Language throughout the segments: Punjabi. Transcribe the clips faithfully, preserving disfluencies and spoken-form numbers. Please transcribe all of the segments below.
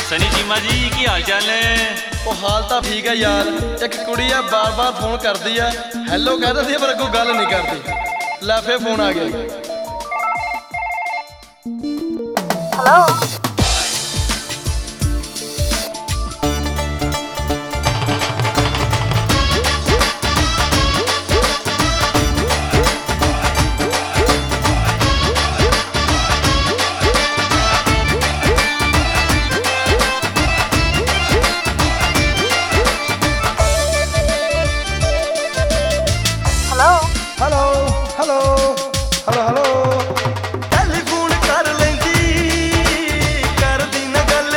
सनी चीमा जी की हाल चाल ने? ਉਹ ਹਾਲ ਤਾਂ ਠੀਕ ਹੈ ਯਾਰ। ਇੱਕ ਕੁੜੀ ਆ ਬਾਰ ਬਾਰ ਫੋਨ ਕਰਦੀ ਆ, ਹੈਲੋ ਕਹਿ ਦਿੰਦੀ ਆ ਪਰ ਅੱਗੋਂ ਗੱਲ ਨਹੀਂ ਕਰਦੀ। ਲੈ ਫੇਰ ਫੋਨ ਆ ਗਿਆ। Hello hello hello hello hello telephone ਕਰ ਲੈਂਦੀ, ਕਰਦੀ ਨਾ ਗੱਲ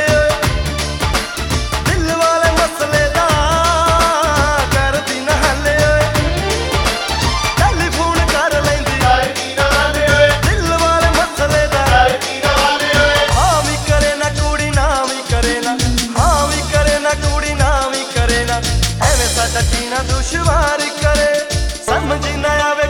ਦਿਲ ਵਾਲੇ ਮਸਲੇ ਦਾ, ਕਰਦੀ ਨਾ ਹੱਲ। ਟੈਲੀਫੋਨ ਕਰ ਲੈਂਦੀ, ਕਰਦੀ ਨਾ ਹੱਲ ਦਿਲ ਵਾਲੇ ਮਸਲੇ ਦਾ, ਕਰਦੀ ਨਾ ਹੱਲ। ਹਾਂ ਵੀ ਕਰੇ ਨਾ ਕੁੜੀ ਨਾ ਵੀ ਕਰੇ ਨਾ, ਹਾਂ ਵੀ ਕਰੇ ਨਾ ਕੁੜੀ ਨਾ ਵੀ ਕਰੇ ਨਾ, ਐਵੇਂ ਸਾਡਾ ਜੀਣਾ ਦੁਸ਼ਵਾਰ ਕਰੇ, ਸਮਝ ਨਾ ਆਵੇ